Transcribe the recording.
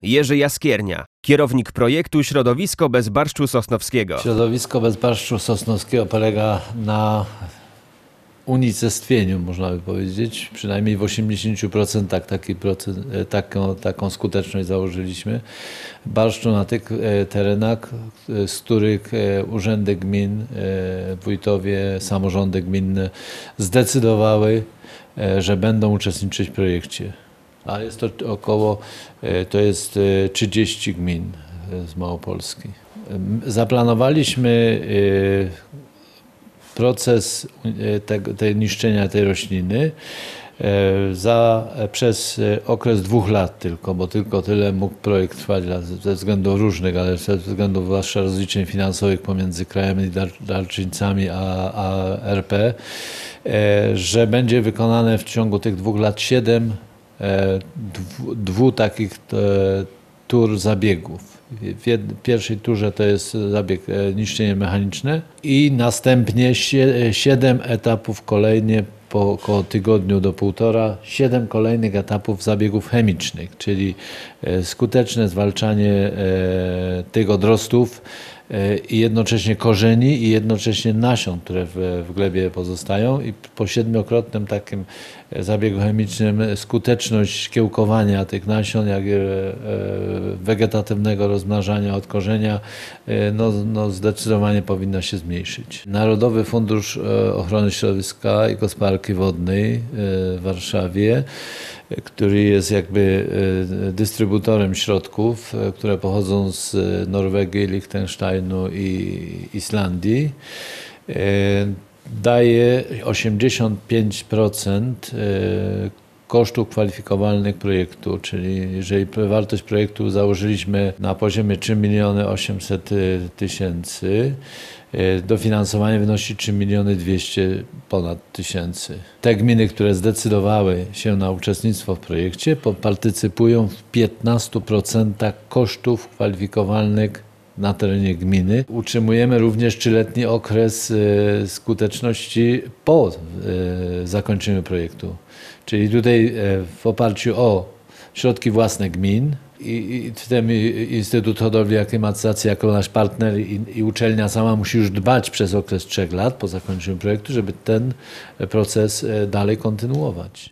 Jerzy Jaskiernia, kierownik projektu Środowisko bez barszczu sosnowskiego. Środowisko bez barszczu sosnowskiego polega na unicestwieniu, można by powiedzieć. Przynajmniej w 80% taką skuteczność założyliśmy. Barszczu na tych terenach, z których urzędy gmin, wójtowie, samorządy gminne zdecydowały, że będą uczestniczyć w projekcie. A jest to jest 30 gmin z Małopolski. Zaplanowaliśmy proces tej niszczenia tej rośliny przez okres 2 lat tylko, bo tylko tyle mógł projekt trwać ze względów różnych, ale ze względów zwłaszcza rozliczeń finansowych pomiędzy krajem i darczyńcami a RP, że będzie wykonane w ciągu tych 2 lat 7 takich tur zabiegów. W pierwszej turze to jest zabieg niszczenie mechaniczne i następnie 7 etapów kolejnie po około tygodniu do 1,5, 7 kolejnych etapów zabiegów chemicznych, czyli skuteczne zwalczanie tych odrostów i jednocześnie korzeni i jednocześnie nasion, które w glebie pozostają, i po 7-krotnym takim zabiegu chemicznym skuteczność kiełkowania tych nasion, jak i wegetatywnego rozmnażania od korzenia zdecydowanie powinna się zmniejszyć. Narodowy Fundusz Ochrony Środowiska i Gospodarki Wodnej w Warszawie, który jest jakby dystrybutorem środków, które pochodzą z Norwegii, Liechtensteinu i Islandii, daje 85% kosztów kwalifikowalnych projektu, czyli jeżeli wartość projektu założyliśmy na poziomie 3 800 000, dofinansowanie wynosi 3 200 ponad tysięcy. Te gminy, które zdecydowały się na uczestnictwo w projekcie, partycypują w 15% kosztów kwalifikowalnych na terenie gminy. Utrzymujemy również 3-letni okres skuteczności po zakończeniu projektu. Czyli tutaj w oparciu o środki własne gmin i w tym Instytut Hodowli i Aklimatyzacji jako nasz partner i uczelnia sama musi już dbać przez okres 3 lat po zakończeniu projektu, żeby ten proces dalej kontynuować.